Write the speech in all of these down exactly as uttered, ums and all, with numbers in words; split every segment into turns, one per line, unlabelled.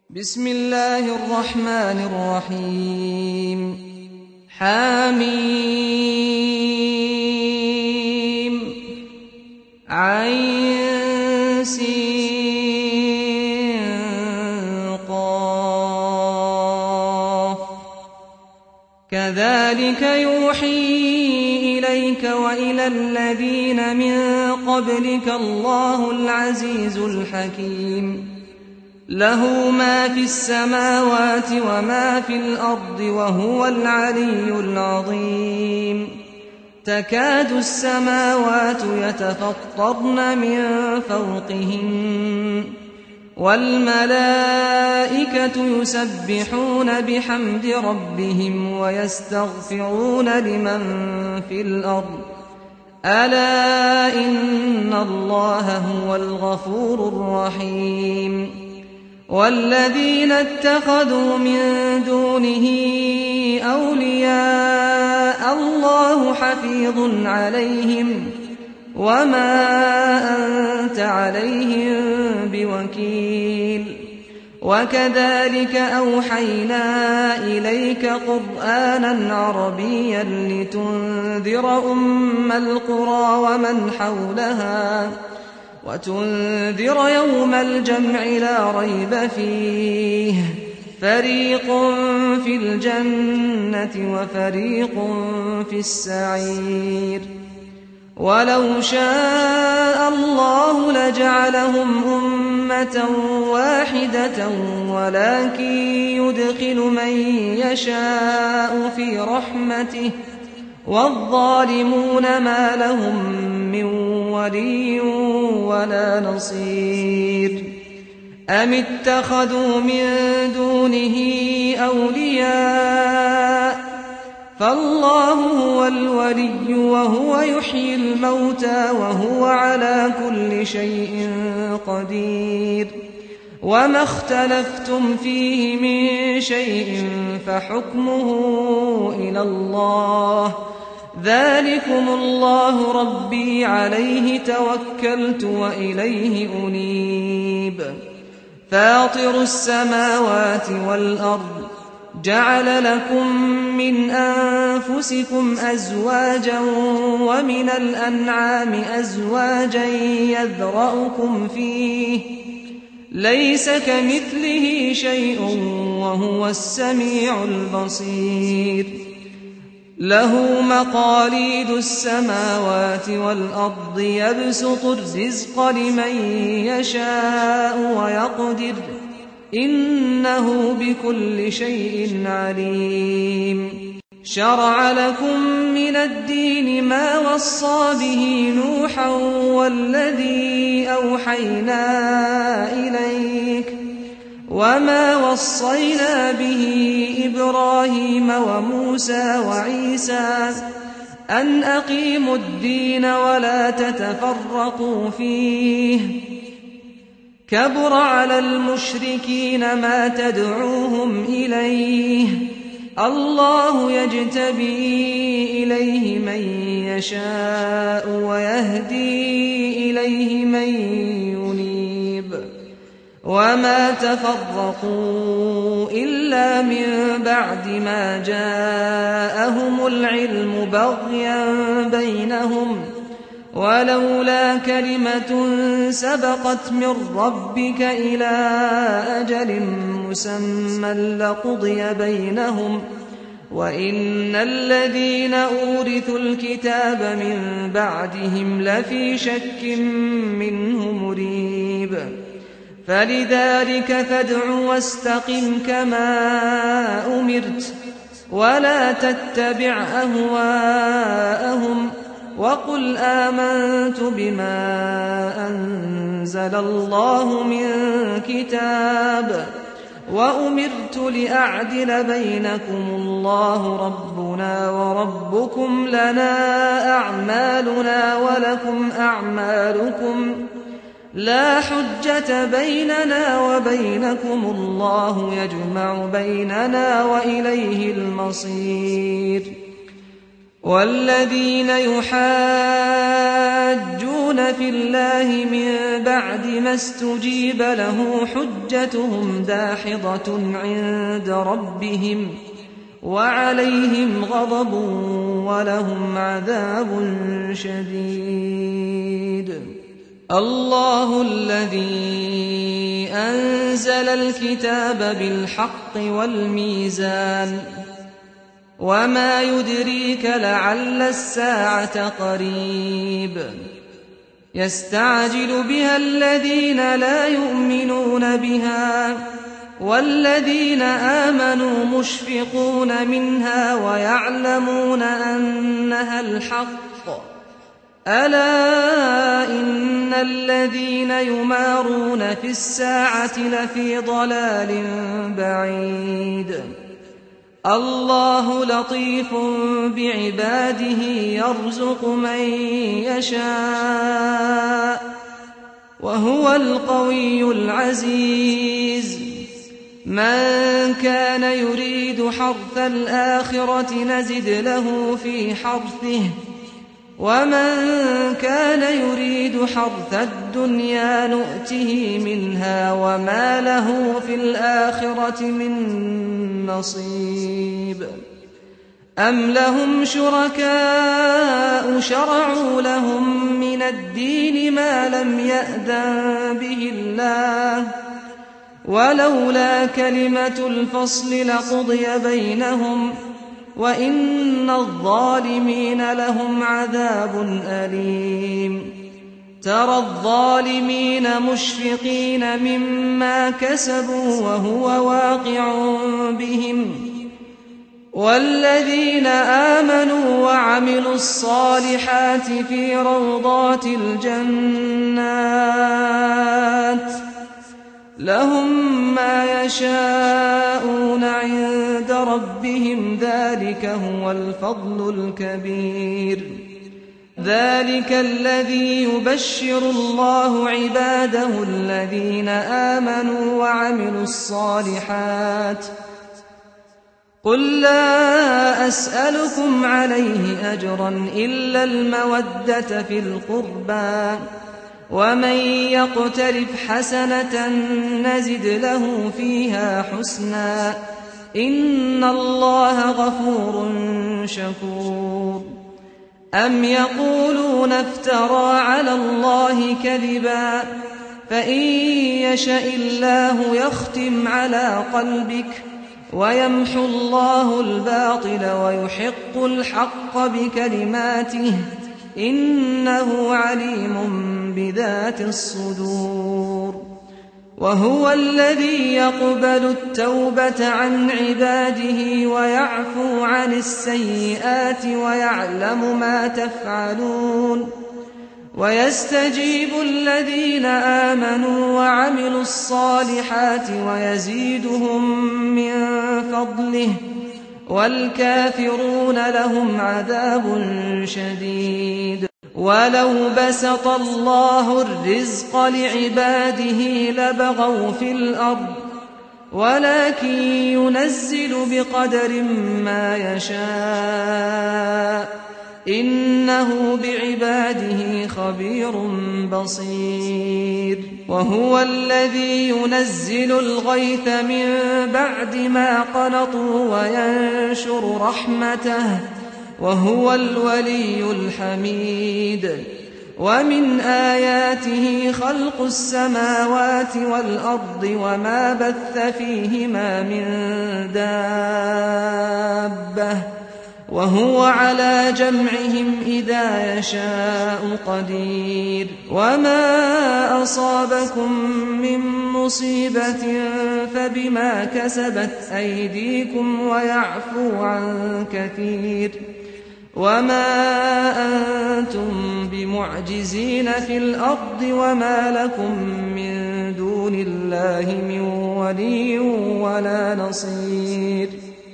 بسم الله الرحمن الرحيم حميم عين سين قاف كذلك يوحي إليك وإلى الذين من قبلك الله العزيز الحكيم له ما في السماوات وما في الأرض وهو العلي العظيم تكاد السماوات يتفطرن من فوقهن والملائكة يسبحون بحمد ربهم ويستغفرون لمن في الأرض ألا إن الله هو الغفور الرحيم والذين اتخذوا من دونه أولياء الله حفيظ عليهم وما أنت عليهم بوكيل وكذلك أوحينا إليك قرآنا عربيا لتنذر أم القرى ومن حولها وتنذر يوم الجمع لا ريب فيه فريق في الجنة وفريق في السعير ولو شاء الله لجعلهم أمة واحدة ولكن يدخل من يشاء في رحمته والظالمون ما لهم من ولي ولا نصير أم اتخذوا من دونه أولياء فالله هو الولي وهو يحيي الموتى وهو على كل شيء قدير وما اختلفتم فيه من شيء فحكمه إلى الله ذلكم الله ربي عليه توكلت وإليه أنيب فاطر السماوات والأرض جعل لكم من أنفسكم أزواجا ومن الأنعام أزواجا يذرأكم فيه ليس كمثله شيء وهو السميع البصير له مقاليد السماوات والأرض يبسط الرزق لمن يشاء ويقدر إنه بكل شيء عليم شرع لكم من الدين ما وصى به نوحا والذي أوحينا إليك وما وصينا به إبراهيم وموسى وعيسى أن أقيموا الدين ولا تتفرقوا فيه كبر على المشركين ما تدعوهم إليه الله يجتبي إليه من يشاء ويهدي إليه من ينيب وما تفرقوا إلا من بعد ما جاءهم العلم بغيا بينهم ولولا كلمة سبقت من ربك إلى أجل مسمى لقضي بينهم وإن الذين أورثوا الكتاب من بعدهم لفي شك منه مريب فلذلك فادع واستقم كما أمرت ولا تتبع أهواءهم وقل آمنت بما أنزل الله من كتاب وأمرت لأعدل بينكم الله ربنا وربكم لنا أعمالنا ولكم أعمالكم لا حجة بيننا وبينكم الله يجمع بيننا وإليه المصير والذين يحاجون في الله من بعد ما استجيب له حجتهم داحضة عند ربهم وعليهم غضب ولهم عذاب شديد. الله الذي أنزل الكتاب بالحق والميزان وما يدريك لعل الساعة قريب يستعجل بها الذين لا يؤمنون بها والذين آمنوا مشفقون منها ويعلمون أنها الحق ألا إن الذين يمارون في الساعة لفي ضلال بعيد. الله لطيف بعباده يرزق من يشاء وهو القوي العزيز. من كان يريد حرث الآخرة نزد له في حرثه ومن كان يريد حرث الدنيا نؤته منها وما له في الآخرة من نصيب. أم لهم شركاء شرعوا لهم من الدين ما لم يأذن به الله ولولا كلمة الفصل لقضي بينهم وإن الظالمين لهم عذاب أليم. ترى الظالمين مشفقين مما كسبوا وهو واقع بهم والذين آمنوا وعملوا الصالحات في روضات الجنات لهم ما يشاءون عند ربهم ذلك هو الفضل الكبير. ذلك الذي يبشر الله عباده الذين آمنوا وعملوا الصالحات. قل لا أسألكم عليه أجرا إلا المودة في القربى ومن يقترف حسنة نزد له فيها حسنا إن الله غفور شكور. أم يقولون افترى على الله كذبا فإن يشأ الله يختم على قلبك ويمحو الله الباطل ويحق الحق بكلماته إنه عليم بذات الصدور. وهو الذي يقبل التوبة عن عباده ويعفو عن السيئات ويعلم ما تفعلون ويستجيب الذين آمنوا وعملوا الصالحات ويزيدهم من فضله والكافرون لهم عذاب شديد. ولو بسط الله الرزق لعباده لبغوا في الأرض ولكن ينزل بقدر ما يشاء إنه بعباده خبير بصير. وهو الذي ينزل الغيث من بعد ما قنطوا وينشر رحمته وهو الولي الحميد. ومن آياته خلق السماوات والأرض وما بث فيهما من دابة وهو على جمعهم إذا يشاء قدير. وما أصابكم من مصيبة فبما كسبت أيديكم ويعفو عن كثير. وما أنتم بمعجزين في الأرض وما لكم من دون الله من ولي ولا نصير.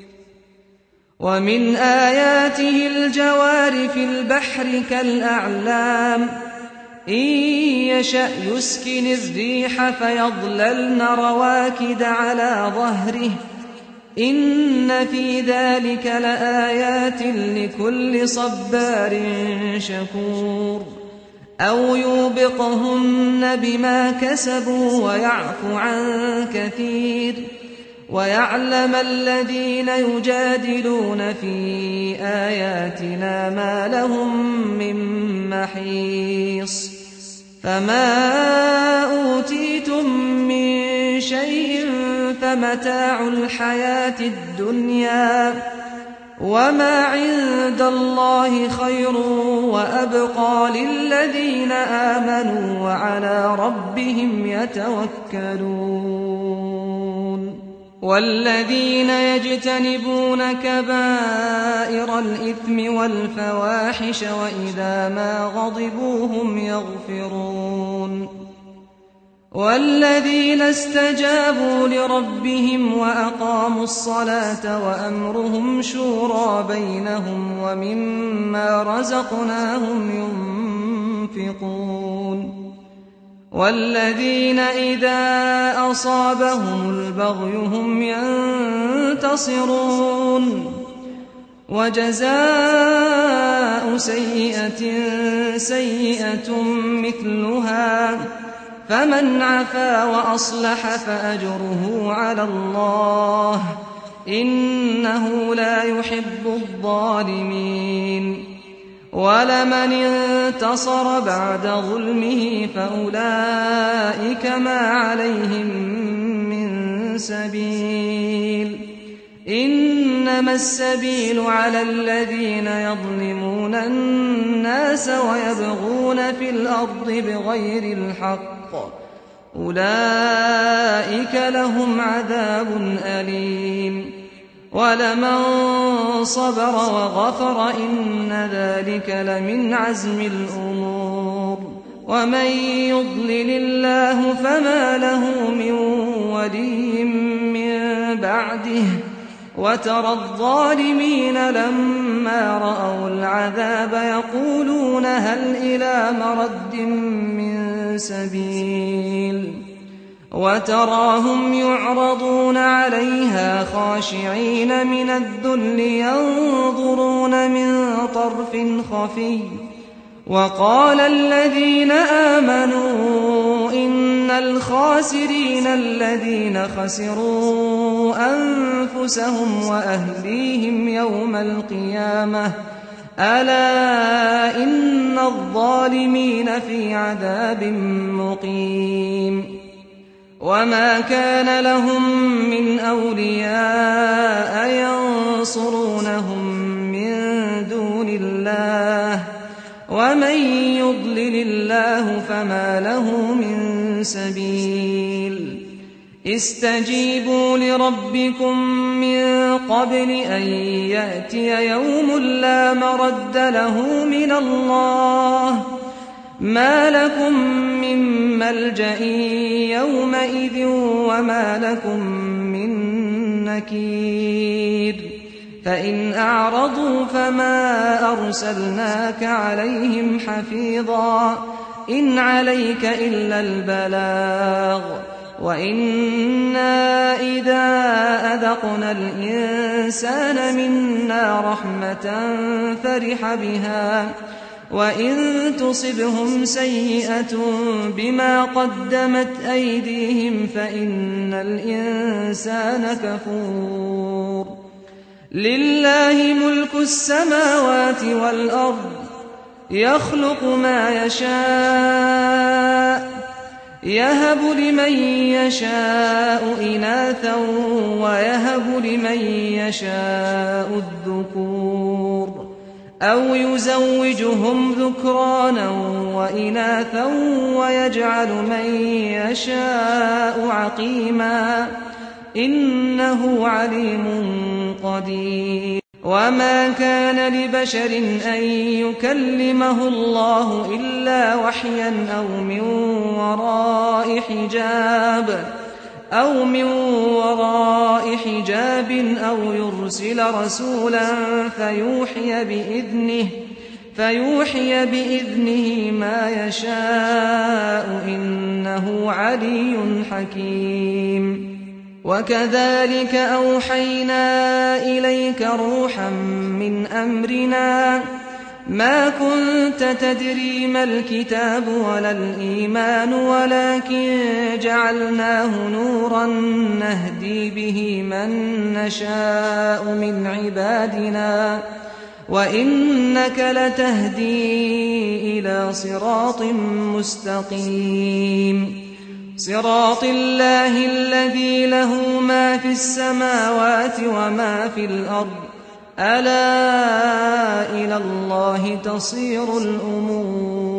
ومن آياته الجوار في البحر كالأعلام إن يشأ يسكن الريح فيظللن رواكد على ظهره إن في ذلك لآيات لكل صبار شكور أو يوبقهن بما كسبوا ويعفو عن كثير ويعلم الذين يجادلون في آياتنا ما لهم من محيص فما أوتيتم من شيء فمتاع الحياة الدنيا وما عند الله خير وأبقى للذين آمنوا وعلى ربهم يتوكلون والذين يجتنبون كبائر الإثم والفواحش وإذا ما غضبوا هم يغفرون والذين استجابوا لربهم وأقاموا الصلاة وأمرهم شورى بينهم ومما رزقناهم ينفقون والذين إذا أصابهم البغي هم ينتصرون وجزاء سيئة سيئة مثلها فمن عفا وأصلح فأجره على الله إنه لا يحب الظالمين ولمن انتصر بعد ظلمه فأولئك ما عليهم من سبيل إنما السبيل على الذين يظلمون الناس ويبغون في الأرض بغير الحق أولئك لهم عذاب أليم ولمن صبر وغفر إن ذلك لمن عزم الأمور ومن يضلل الله فما له من ولي من بعده وترى الظالمين لما رأوا العذاب يقولون هل إلى مرد من سبيل وتراهم يعرضون عليها خاشعين من الذل ينظرون من طرف خفي وقال الذين آمنوا إن الخاسرين الذين خسروا أنفسهم وأهليهم يوم القيامة ألا إن الظالمين في عذاب مقيم وما كان لهم من أولياء ينصرونهم من دون الله ومن يضلل الله فما له من سبيل استجيبوا لربكم من قبل أن يأتي يوم لا مرد له من الله ما لكم من ملجأ يومئذ وما لكم من نكير فإن أعرضوا فما أرسلناك عليهم حفيظا إن عليك إلا البلاغ وإنا إذا أذقنا الإنسان منا رحمة فرح بها وإن تصبهم سيئة بما قدمت أيديهم فإن الإنسان كفور لله ملك السماوات والأرض يخلق ما يشاء يهب لمن يشاء إناثا ويهب لمن يشاء الذكور أو يزوجهم ذكرانا وإناثا ويجعل من يشاء عقيما إنه عليم قدير وما كان لبشر أن يكلمه الله إلا وحيا أو من وراء حجاب أو من وراء حجاب أو يرسل رسولا فيوحي بإذنه فيوحي بإذنه ما يشاء إنه علي حكيم وكذلك أوحينا إليك روحا من أمرنا ما كنت تدري ما الكتاب ولا الإيمان ولكن جعلناه نورا نهدي به من نشاء من عبادنا وإنك لتهدي إلى صراط مستقيم صراط الله الذي له ما في السماوات وما في الأرض ألا إلى الله تصير الأمور